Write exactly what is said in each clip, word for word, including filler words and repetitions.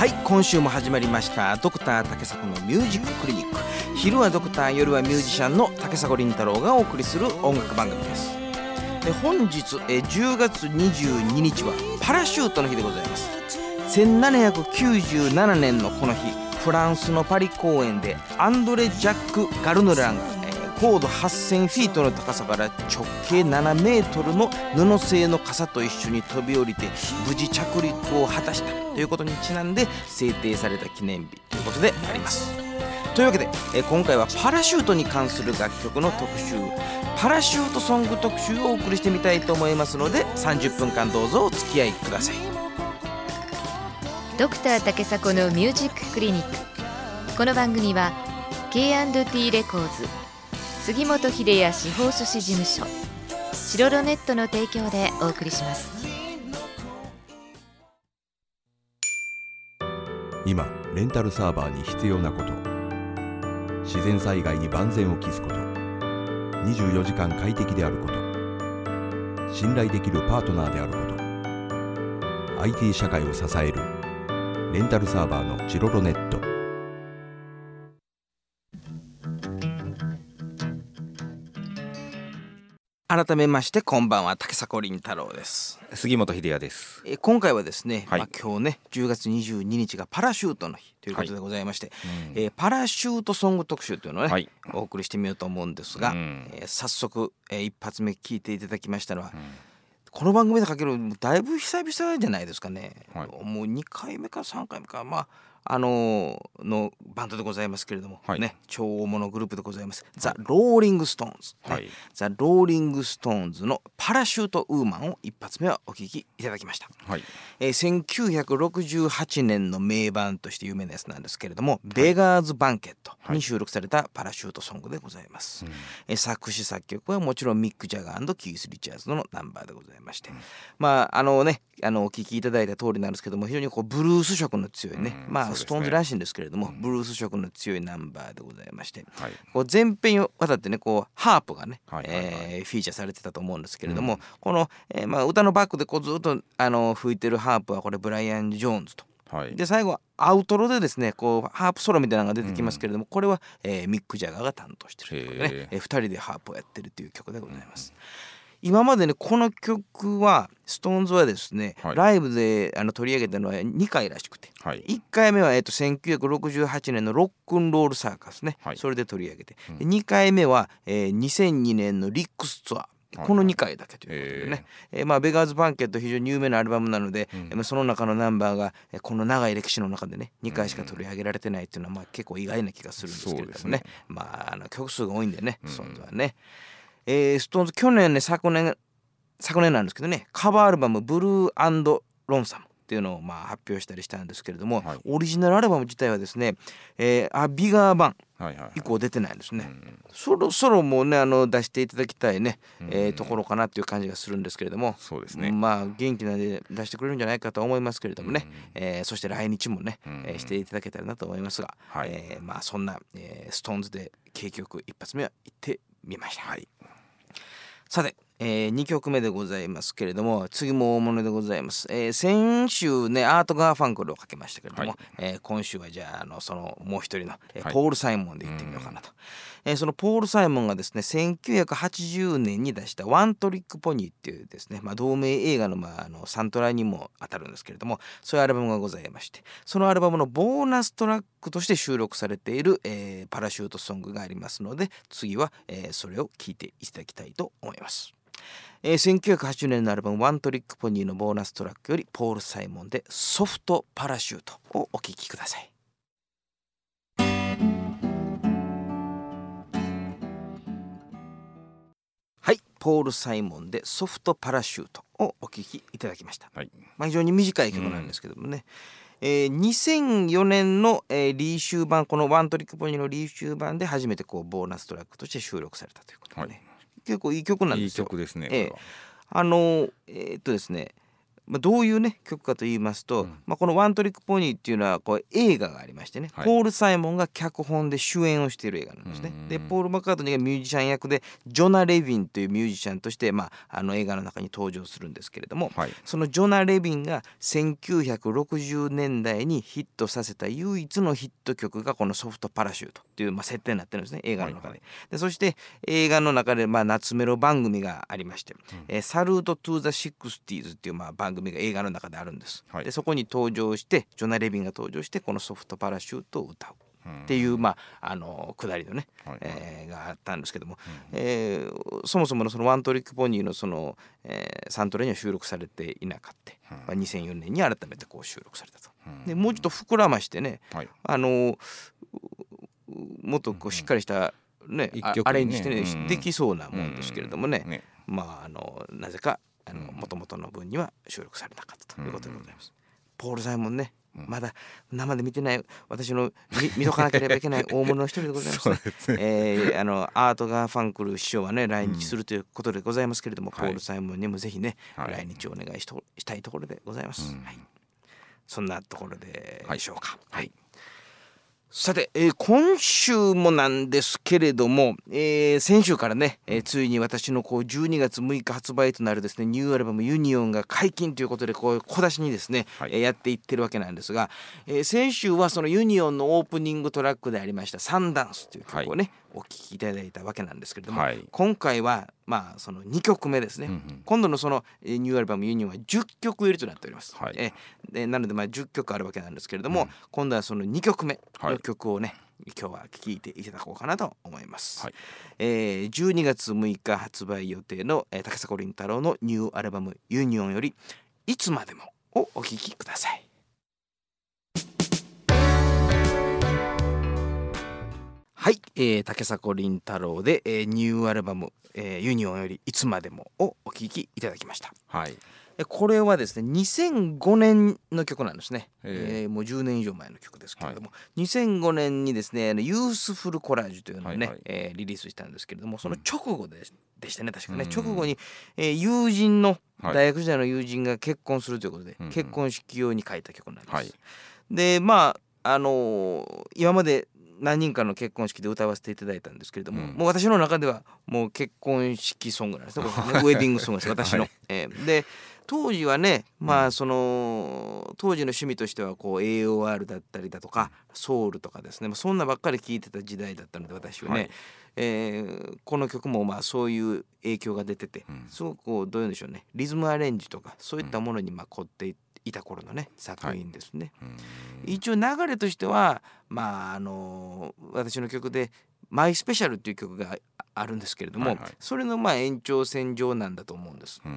はい、今週も始まりましたドクター竹迫のミュージッククリニック。昼はドクター、夜はミュージシャンの竹迫倫太郎がお送りする音楽番組です。で本日えじゅうがつにじゅうににちはパラシュートの日でございます。せんななひゃくきゅうじゅうななねんのこの日、フランスのパリ公演でアンドレ・ジャック・ガルヌランが高度はっせんフィートの高さから直径ななメートルの布製の傘と一緒に飛び降りて無事着陸を果たしたということにちなんで制定された記念日ということであります。というわけでえ今回はパラシュートに関する楽曲の特集、パラシュートソング特集をお送りしてみたいと思いますので、さんじゅっぷんかんどうぞお付き合いください。 ドクター竹迫のミュージッククリニック。この番組は ケーアンドティー レコーズ、杉本秀哉司法書士事務所、シロロネットの提供でお送りします。 今レンタルサーバーに必要なこと、自然災害に万全を期すこと、にじゅうよじかん快適であること、信頼できるパートナーであること、 アイティー 社会を支えるレンタルサーバーのチロロネット。 改めましてこんばんは、竹迫倫太郎です。 杉本秀哉です。 え今回はですね、 はい、 まあ、今日ねじゅうがつにじゅうににちがパラシュートの日ということでございまして、はい、えー、パラシュートソング特集というのをね、はい、お送りしてみようと思うんですが、うん、えー、早速、えー、一発目聞いていただきましたのは、うん、この番組でかけるだいぶ久々じゃないですかね、はい、もうにかいめかさんかいめか、まああのー、のバンドでございますけれども、はい、ね、超大物グループでございます、はい、ザ・ローリング・ストーンズ、ね、はい、ザ・ローリング・ストーンズのパラシュート・ウーマンを一発目はお聴きいただきました。はい、えー、せんきゅうひゃくろくじゅうはちねんの名盤として有名なやつなんですけれども、はい、ベガーズ・バンケットに収録されたパラシュートソングでございます。はい、えー、作詞作曲はもちろんミック・ジャガー&キース・リチャーズのナンバーでございまして、うん、まああのねあのお聴きいただいた通りなんですけども、非常にこうブルース色の強いね、うん、まあ、ね、ストーンズらしいんですけれども、うん、ブルース色の強いナンバーでございまして、はい、こう全編を渡ってねこうハープがね、はいはいはい、えー、フィーチャーされてたと思うんですけれども、うん、この、えーまあ、歌のバックでこうずっとあの吹いてるハープはこれブライアン・ジョーンズと、はい、で最後はアウトロでですねこうハープソロみたいなのが出てきますけれども、うん、これは、えー、ミック・ジャガーが担当してるということでね、えー、ふたりでハープをやってるという曲でございます。うん、今までねこの曲はストーンズはですね、はい、ライブであの取り上げたのはにかいらしくて、はい、いっかいめは、えー、とせんきゅうひゃくろくじゅうはちねんのロックンロールサーカスね、はい、それで取り上げて、うん、でにかいめは、えー、にせんにねんのリックスツアー、このにかいだけということでね、えーえーまあ、ベガーズ・バンケット非常に有名なアルバムなので、うん、その中のナンバーがこの長い歴史の中でねにかいしか取り上げられてないっていうのは、まあ、結構意外な気がするんですけれどもね、ね、まあ、あの曲数が多いんでね、うん、そんはね、えー、ストーンズ去年ね昨年昨年なんですけどね、カバーアルバムブルー&ロンサムっていうのをまあ発表したりしたんですけれども、はい、オリジナルアルバム自体はですね、えー、あビガー版以降出てないんですね、はいはいはい、そろそろもうねあの出していただきたいね、えー、ところかなっていう感じがするんですけれども、 そうですね、 まあ元気なんで出してくれるんじゃないかと思いますけれどもね、えー、そして来日もね、えー、していただけたらなと思いますが、はい、えー、まあそんな、えー、ストーンズで景曲一発目は行ってみました。はい、さて、えー、にきょくめでございますけれども、次も大物でございます、えー、先週ねアート・ガーファンクルをかけましたけれども、はい、えー、今週はじゃあ、あのそのもう一人の、えーはい、ポール・サイモンでいってみようかなと、えー、そのポール・サイモンがですねせんきゅうひゃくはちじゅうねんに出したワントリックポニーっていうですね、まあ、同名映画の、まあ、あのサントラにも当たるんですけれども、そういうアルバムがございまして、そのアルバムのボーナストラックとして収録されている、えー、パラシュートソングがありますので、次は、えー、それを聴いていただきたいと思います。えー、せんきゅうひゃくはちじゅうねんのアルバムワントリックポニーのボーナストラックよりポール・サイモンでソフトパラシュートをお聴きください。はい、ポール・サイモンでソフトパラシュートをお聴きいただきました。はい、まあ、非常に短い曲なんですけどもね、うん、えー、にせんよねんの、えー、リーシュー版、このワントリックポニーのリーシュー版で初めてこうボーナストラックとして収録されたということでね、はい、結構いい曲なんですよ。 いい曲ですね、これは。えー、あのえー、っとですねまあ、どういうね曲かと言いますと、うん、まあ、このワントリックポニーっていうのはこう映画がありましてね、はい、ポール・サイモンが脚本で主演をしている映画なんですね。でポール・マカートニーがミュージシャン役でジョナ・レビンというミュージシャンとして、まあ、あの映画の中に登場するんですけれども、はい、そのジョナ・レビンがせんきゅうひゃくろくじゅうねんだいにヒットさせた唯一のヒット曲がこのソフトパラシュートっていう、まあ、設定になってるんですね、映画の中で。はいはい、でそして映画の中で、まあ、夏メロ番組がありまして、うん、えー、サルート・トゥ・ザ・シックスティーズっていう、まあ、番組が映画の中であるんです。はい、でそこに登場してジョナ・レビンが登場してこのソフトパラシュートを歌うっていう、まあ、あの下りのね、はいはい、えー、があったんですけども、うん、えー、そもそものそのワントリックポニーのその、えー、サントラには収録されていなかった、うん、まあ、にせんよねんに改めてこう収録されたと、うん、でもうちょっと膨らましてね、はい、あのもっとこうしっかりしたね、うん、アレンジしてね、うん、できそうなもんですけれどもね、うんね、まあ、あのなぜかもともとの分には収録されなかったということでございます。うん、ポール・サイモンね、まだ生で見てない私の 見, 見とかなければいけない大物の一人でございますね。すね、えー、あのアート・ガーファンクル師匠はね来日するということでございますけれども、うん、ポール・サイモンにもぜひね、はい、来日をお願い し, としたいところでございます。うん、はい、そんなところでしょうか。はい、はい、さて、えー、今週もなんですけれども、えー、先週からね、えー、ついに私のこうじゅうにがつむいか発売となるですねニューアルバムユニオンが解禁ということでこう小出しにですね、はい、えー、やっていってるわけなんですが、えー、先週はそのユニオンのオープニングトラックでありましたサンダンスという曲をね、はい、お聴きいただいたわけなんですけれども、はい、今回はまあそのにきょくめですね、うんうん、今度のそのニューアルバムユニオンはじゅっきょく入りとなっております。はい、えー、でなのでまあじゅっきょくあるわけなんですけれども、うん、今度はそのにきょくめの曲をね、はい、今日は聴いていただこうかなと思います。はい、えー、じゅうにがつむいか発売予定の、えー、竹迫倫太郎のニューアルバムユニオンよりいつまでもをお聴きください。はい、えー、竹迫倫太郎で、えー、ニューアルバム、えー、ユニオンよりいつまでもをお聴きいただきました。はい、これはですねにせんごねんの曲なんですね。えー、もうじゅうねん以上前の曲ですけれども、はい、にせんごねんにですねユースフルコラージュというのをね、はいはい、えー、リリースしたんですけれども、その直後 で, でしたね確かね、うん、直後に、えー、友人の大学時代の友人が結婚するということで、はい、結婚式用に書いた曲なんです。はい、でまああのー、今まで何人かの結婚式で歌わせていただいたんですけれども、うん、もう私の中ではもう結婚式ソングなんですね、これねウェディングソングです私の、はい、えー、で当時はね、まあその当時の趣味としてはこう エーオーアール だったりだとかソウルとかですね、そんなばっかり聴いてた時代だったので私はね、はい、えー、この曲もまあそういう影響が出てて、うん、すごくこうどういうんでしょうね、リズムアレンジとかそういったものにまあ凝っていいた頃のね作品ですね。はい、一応流れとしてはまああの私の曲でマイスペシャルっていう曲があるんですけれども、はいはい、それのまあ延長線上なんだと思うんです。うん、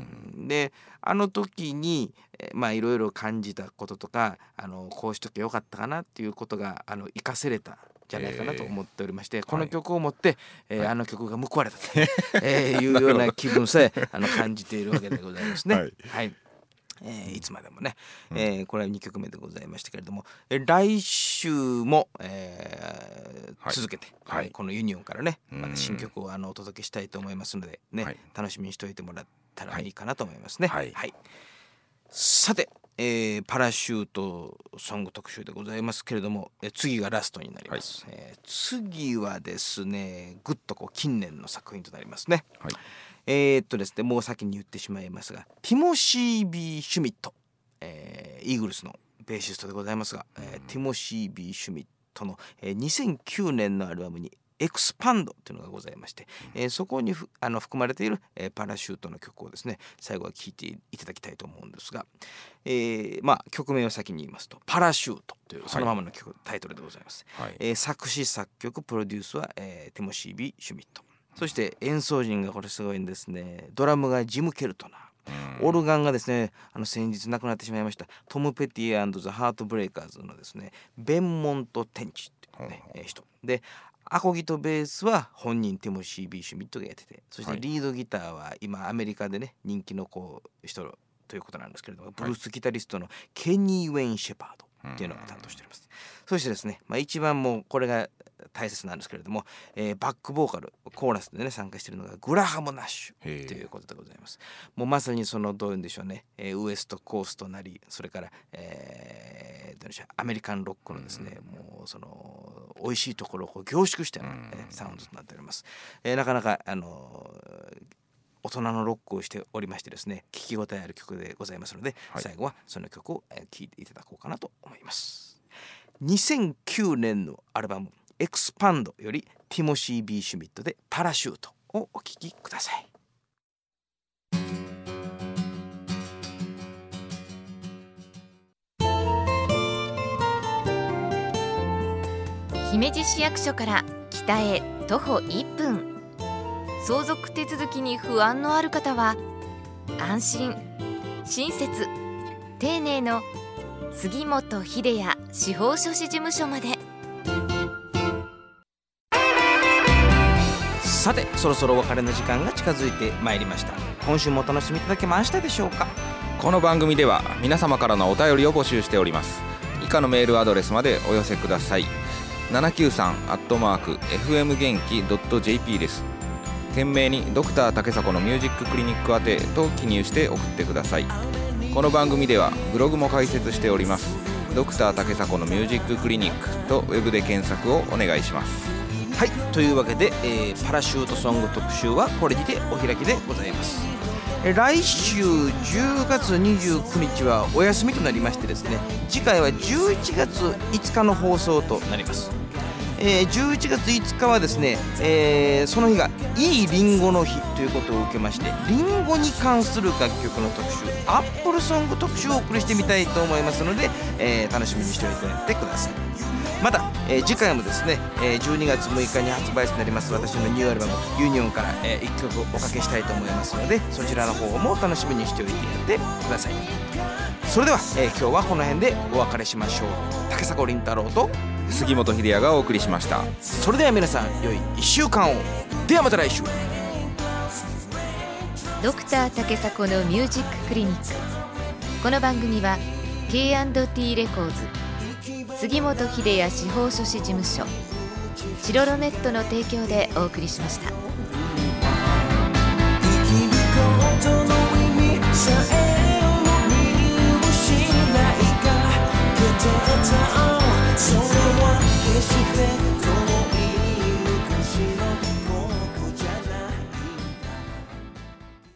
であの時にまあいろいろ感じたこととか、あのこうしときゃよかったかなっていうことがあの生かせれたじゃないかなと思っておりまして、えー、この曲をもって、はい、えーはい、あの曲が報われたと、えー、いうような気分さえあの感じているわけでございますね。はい、はい、えー、いつまでもね、うん、えー、これはにきょくめでございましたけれども、えー、来週も、えーはい、続けて、はい、このユニオンからねまた新曲をあのお届けしたいと思いますのでね、はい、楽しみにしておいてもらったらいいかなと思いますね。はいはい、さて、えー、パラシュートソング特集でございますけれども、えー、次がラストになります。はい、えー、次はですねぐっとこう近年の作品となりますね。はい、えー、っとですねもう先に言ってしまいますが、ティモシー・ビー・シュミット、えー、イーグルスのベーシストでございますが、えー、ティモシー・ビー・シュミットの、えー、にせんきゅうねんのアルバムにエクスパンドというのがございまして、えー、そこにふあの含まれている、えー、パラシュートの曲をですね最後は聴いていただきたいと思うんですが、えー、まあ曲名を先に言いますとパラシュートというそのままの曲、はい、タイトルでございます。はい、えー、作詞作曲プロデュースは、えー、ティモシー・ビー・シュミット、そして演奏陣がこれすごいんですね。ドラムがジム・ケルトナー、オルガンがですねあの先日亡くなってしまいましたトム・ペティ&ザ・ハートブレイカーズのですねベンモント・テンチっていう、ね、えー、人で、アコギとベースは本人ティモシー・ビー・シュミットがやってて、そしてリードギターは今アメリカでね人気のこう人ということなんですけれども、ブルースギタリストのケニー・ウェイン・シェパード、 っていうのを担当しております。そしてですね、まあ、一番もうこれが大切なんですけれども、えー、バックボーカルコーラスでね参加しているのがグラハム・ナッシュということでございます。もうまさにそのどういうんでしょうね、えー、ウエストコーストなり、それから、えー、どうでしょう、アメリカンロックのですね、うん、もうその美味しいところをこう凝縮したような、ね、サウンドとなっております。えー、なかなかあのー大人のロックをしておりましてですね、聞き応えある曲でございますので、はい、最後はその曲を聴いていただこうかなと思います。にせんきゅうねんのアルバムエクスパンドよりティモシー・ビー・シュミットでパラシュートをお聴きください。 姫路市役所から北へ徒歩いっぷん、相続手続きに不安のある方は安心親切丁寧の杉本秀也司法書士事務所まで。 さて、そろそろお別れの時間が近づいてまいりました。今週もお楽しみいただけましたでしょうか。 この番組では皆様からのお便りを募集しております。以下のメールアドレスまでお寄せください。ななきゅうさんアットマーク エフエム 元気 ドット ジェーピー です。懸命にドクター竹迫のミュージッククリニック宛てと記入して送ってください。この番組ではブログも開設しております。ドクター竹迫のミュージッククリニックとウェブで検索をお願いします。 はい、というわけで、えー、パラシュートソング特集はこれにてお開きでございます。え来週じゅうがつにじゅうくにちはお休みとなりましてですね、次回はじゅういちがついつかの放送となります。えー、じゅういちがついつかはですね、えー、その日がいいリンゴの日ということを受けまして、リンゴに関する楽曲の特集、アップルソング特集をお送りしてみたいと思いますので、えー、楽しみにしておいてください。また、えー、次回もですね、えー、じゅうにがつむいかに発売となります私のニューアルバムユニオンから、えー、いっきょくおかけしたいと思いますので、そちらの方も楽しみにしておいてください。それでは、えー、今日はこの辺でお別れしましょう。竹迫倫太郎と杉本秀也がお送りしました。 それでは皆さん、良いいっしゅうかんを。ではまた来週。 ドクター竹迫のミュージッククリニック。この番組は ケーアンドティー レコーズ、杉本秀也司法書士事務所、チロロネットの提供でお送りしました。